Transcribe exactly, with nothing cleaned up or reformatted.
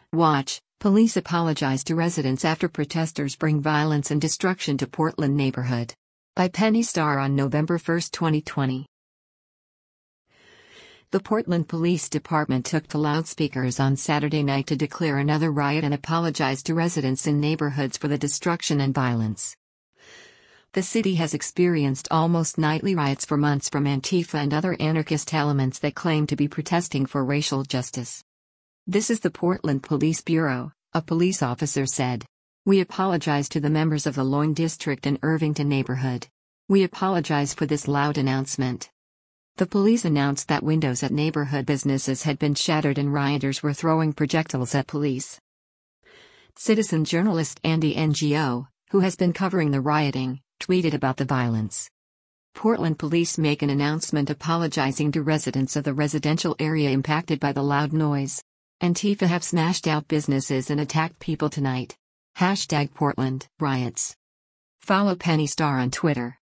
Watch, police apologize to residents after protesters bring violence and destruction to Portland neighborhood. By Penny Starr on November first, twenty twenty. The Portland Police Department took to loudspeakers on Saturday night to declare another riot and apologize to residents in neighborhoods for the destruction and violence. The city has experienced almost nightly riots for months from Antifa and other anarchist elements that claim to be protesting for racial justice. "This is the Portland Police Bureau," a police officer said. "We apologize to the members of the Loyne District and Irvington neighborhood. We apologize for this loud announcement." The police announced that windows at neighborhood businesses had been shattered and rioters were throwing projectiles at police. Citizen journalist Andy Ngo, who has been covering the rioting, tweeted about the violence. Portland police make an announcement apologizing to residents of the residential area impacted by the loud noise. Antifa have smashed out businesses and attacked people tonight. Hashtag Portland riots. Follow Penny Starr on Twitter.